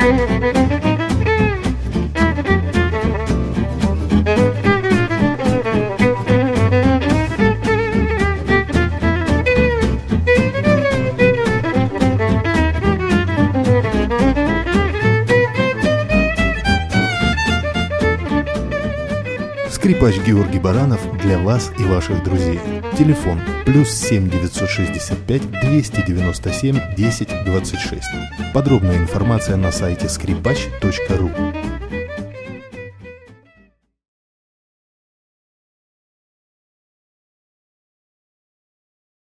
Скрипач Георгий Баранов для вас и ваших друзей. Телефон +7 965 297 10 26. Подробная информация на сайте скрипач.ру.